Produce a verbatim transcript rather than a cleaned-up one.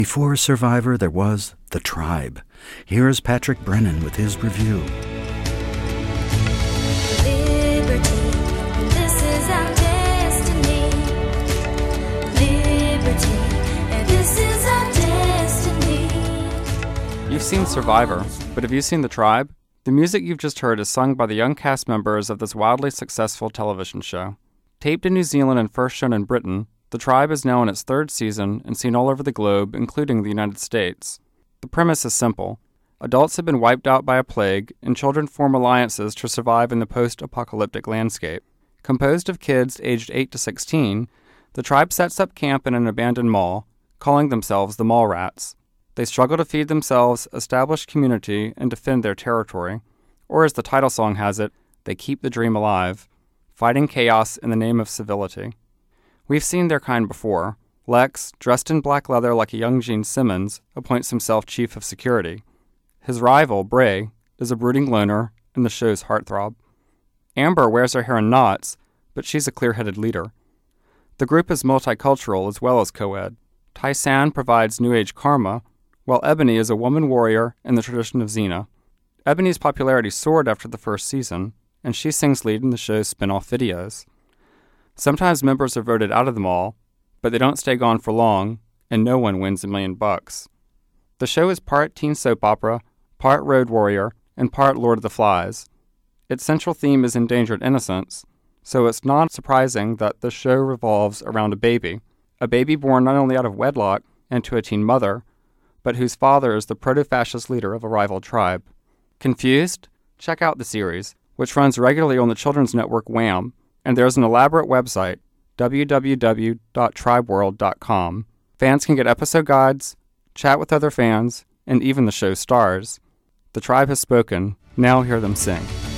Before Survivor, there was The Tribe. Here's Patrick Brennan with his review. Liberty, this is our destiny. Liberty, and this is our destiny. You've seen Survivor, but have you seen The Tribe? The music you've just heard is sung by the young cast members of this wildly successful television show. Taped in New Zealand and first shown in Britain, The Tribe is now in its third season and seen all over the globe, including the United States. The premise is simple. Adults have been wiped out by a plague, and children form alliances to survive in the post-apocalyptic landscape. Composed of kids aged eight to sixteen, the tribe sets up camp in an abandoned mall, calling themselves the Mall Rats. They struggle to feed themselves, establish community, and defend their territory. Or as the title song has it, they keep the dream alive, fighting chaos in the name of civility. We've seen their kind before. Lex, dressed in black leather like a young Gene Simmons, appoints himself chief of security. His rival, Bray, is a brooding loner and the show's heartthrob. Amber wears her hair in knots, but she's a clear-headed leader. The group is multicultural as well as co-ed. Tai-San provides New Age karma, while Ebony is a woman warrior in the tradition of Xena. Ebony's popularity soared after the first season, and she sings lead in the show's spin-off videos. Sometimes members are voted out of the mall, but they don't stay gone for long, and no one wins a million bucks. The show is part teen soap opera, part Road Warrior, and part Lord of the Flies. Its central theme is endangered innocence, so it's not surprising that the show revolves around a baby, a baby born not only out of wedlock and to a teen mother, but whose father is the proto-fascist leader of a rival tribe. Confused? Check out the series, which runs regularly on the children's network Wham, and there's an elaborate website, w w w dot tribe world dot com. Fans can get episode guides, chat with other fans, and even the show's stars. The tribe has spoken. Now hear them sing.